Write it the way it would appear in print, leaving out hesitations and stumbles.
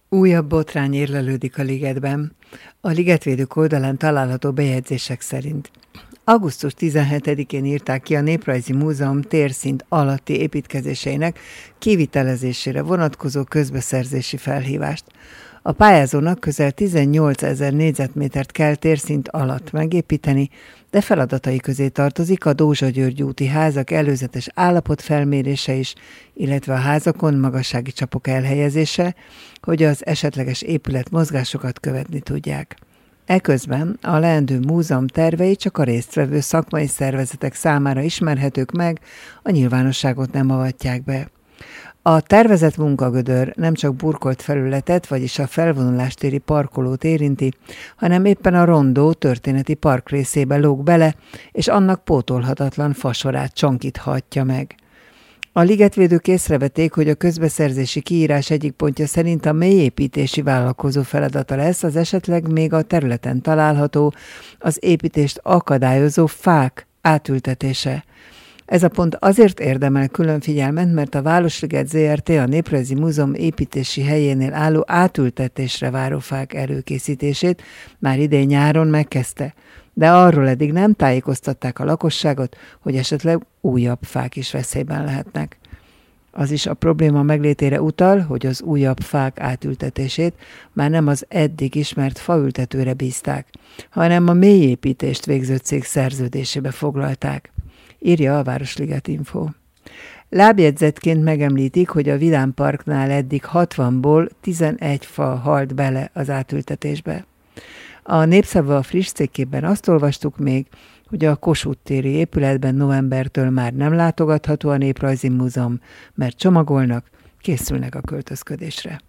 Újabb botrány érlelődik a ligetben. A ligetvédők oldalán található bejegyzések szerint augusztus 17-én írták ki a Néprajzi Múzeum térszint alatti építkezéseinek kivitelezésére vonatkozó közbeszerzési felhívást. A pályázónak közel 18 000 négyzetmétert kell térszint alatt megépíteni, de feladatai közé tartozik a Dózsa György úti házak előzetes állapotfelmérése is, illetve a házakon magassági csapok elhelyezése, hogy az esetleges épület mozgásokat követni tudják. Eközben a leendő múzeum tervei csak a résztvevő szakmai szervezetek számára ismerhetők meg, a nyilvánosságot nem avatják be. A tervezett munkagödör nem csak burkolt felületet, vagyis a felvonulástéri parkolót érinti, hanem éppen a rondó történeti park részébe lóg bele, és annak pótolhatatlan fasorát csonkíthatja meg. A ligetvédők észrevették, hogy a közbeszerzési kiírás egyik pontja szerint a mélyépítési vállalkozó feladata lesz az esetleg még a területen található, az építést akadályozó fák átültetése. Ez a pont azért érdemel külön figyelmet, mert a Városliget Zrt. A Néprajzi Múzeum építési helyénél álló átültetésre váró fák előkészítését már idén nyáron megkezdte, de arról eddig nem tájékoztatták a lakosságot, hogy esetleg újabb fák is veszélyben lehetnek. Az is a probléma meglétére utal, hogy az újabb fák átültetését már nem az eddig ismert faültetőre bízták, hanem a mélyépítést végző cég szerződésébe foglalták, írja a Városliget Info. Lábjegyzetként megemlítik, hogy a Vidám Parknál eddig 60-ból 11 fa halt bele az átültetésbe. A Népszava friss cikkében azt olvastuk még, hogy a Kossuth téri épületben novembertől már nem látogatható a Néprajzi Múzeum, mert csomagolnak, készülnek a költözködésre.